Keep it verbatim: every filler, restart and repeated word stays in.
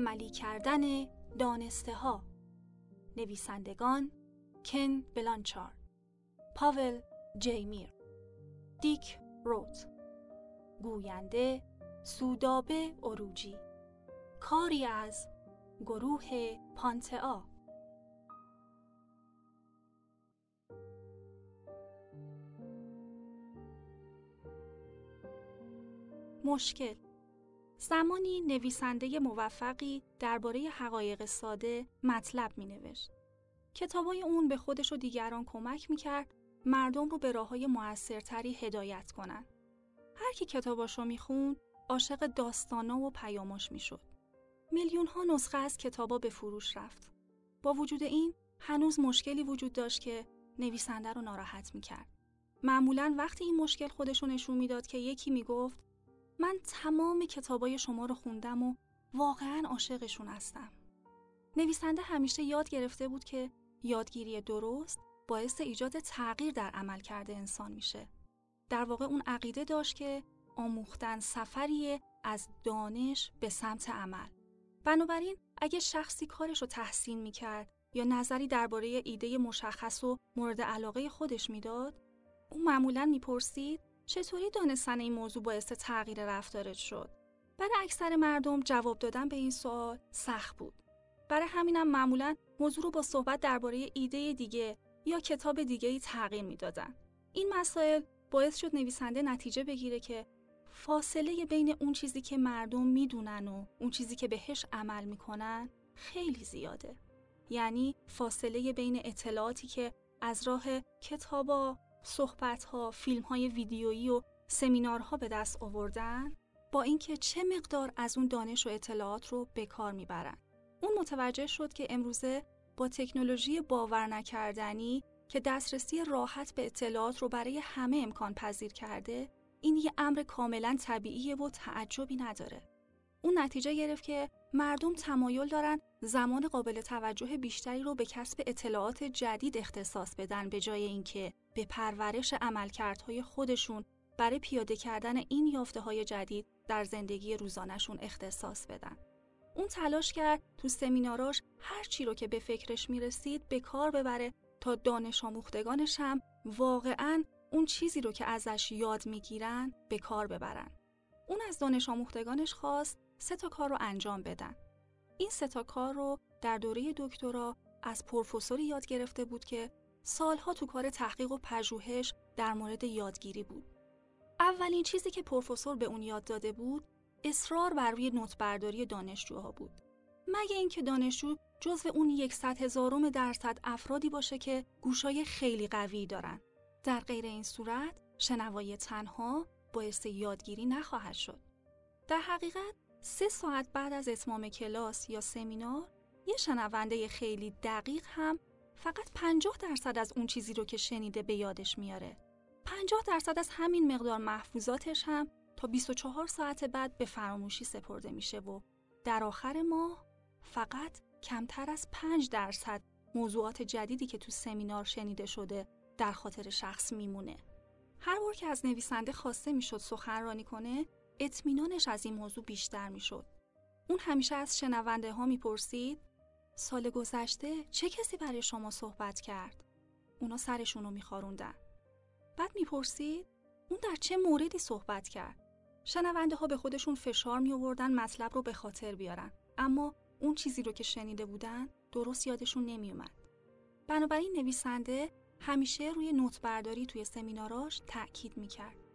عملی کردن دانسته ها. نویسندگان کن بلانچارد، پاول جی میر، دیک روت. گوینده سودابه اروجی. کاری از گروه پانتئا. مشکل. زمانی نویسنده موفقی درباره حقایق ساده مطلب می‌نوشت. کتابای اون به خودش و دیگران کمک می‌کرد مردم رو به راه‌های مؤثرتری هدایت کنن. هر کی کتاباشو می‌خوند، عاشق داستانا و پیاماش می‌شد. میلیون‌ها نسخه از کتابا به فروش رفت. با وجود این، هنوز مشکلی وجود داشت که نویسنده رو ناراحت می‌کرد. معمولاً وقتی این مشکل خودشو نشون میداد که یکی میگفت من تمام کتابای شما رو خوندم و واقعاً عاشقشون هستم. نویسنده همیشه یاد گرفته بود که یادگیری درست باعث ایجاد تغییر در عملکرد انسان میشه. در واقع اون عقیده داشت که آموختن سفریه از دانش به سمت عمل. بنابراین اگه شخصی کارش رو تحسین میکرد یا نظری درباره ایده مشخص و مورد علاقه خودش میداد، اون معمولاً میپرسید چطوری دانستن این موضوع باعث تغییر رفتارت شد؟ برای اکثر مردم جواب دادن به این سوال سخت بود. برای همینم معمولاً موضوع رو با صحبت درباره ایده دیگه یا کتاب دیگه‌ای تغییر میدادن. این مسائل باعث شد نویسنده نتیجه بگیره که فاصله بین اون چیزی که مردم میدونن و اون چیزی که بهش عمل میکنن خیلی زیاده. یعنی فاصله بین اطلاعاتی که از راه کتابا، صحبت‌ها، فیلم‌های ویدیویی و سمینارها به دست آوردن با اینکه چه مقدار از اون دانش و اطلاعات رو به کار میبرن. اون متوجه شد که امروزه با تکنولوژی باور نکردنی که دسترسی راحت به اطلاعات رو برای همه امکان پذیر کرده، این یه امر کاملا طبیعیه و تعجبی نداره. اون نتیجه گرفت که مردم تمایل دارن زمان قابل توجه بیشتری رو به کسب اطلاعات جدید اختصاص بدن به جای اینکه به پرورش عملکردهای خودشون برای پیاده کردن این یافته‌های جدید در زندگی روزانه‌شون اختصاص بدن. اون تلاش کرد تو سمیناراش هر چی رو که به فکرش میرسید به کار ببره تا دانش آموختگانش هم واقعاً اون چیزی رو که ازش یاد میگیرن به کار ببرن. اون از دانش آموختگانش خواست سه تا کار رو انجام بدن. این سه تا کار رو در دوره دکترا از پروفسوری یاد گرفته بود که سالها تو کار تحقیق و پژوهش در مورد یادگیری بود. اولین چیزی که پروفسور به اون یاد داده بود، اصرار بر روی نوت‌برداری دانشجوها بود. مگه اینکه دانشجو جزو اون یکصد هزارم درصد افرادی باشه که گوشای خیلی قوی دارن. در غیر این صورت، شنوایی تنها باعث یادگیری نخواهد شد. در حقیقت، سه ساعت بعد از اتمام کلاس یا سمینار، یه شنونده خیلی دقیق هم فقط پنجاه درصد از اون چیزی رو که شنیده به یادش میاره. پنجاه درصد از همین مقدار محفوظاتش هم تا بیست و چهار ساعت بعد به فراموشی سپرده میشه و در آخر ماه فقط کمتر از پنج درصد موضوعات جدیدی که تو سمینار شنیده شده در خاطر شخص میمونه. هر بار که از نویسنده خواسته میشد سخنرانی کنه، اطمینانش از این موضوع بیشتر میشد. اون همیشه از شنونده ها میپرسید سال گذشته چه کسی برای شما صحبت کرد؟ اونا سرشون رو میخاروندن. بعد میپرسید اون در چه موردی صحبت کرد؟ شنونده ها به خودشون فشار می آوردن مطلب رو به خاطر بیارن، اما اون چیزی رو که شنیده بودن درست یادشون نمی اومد. بنابراین نویسنده همیشه روی نوت برداری توی سمیناراش تأکید می کرد.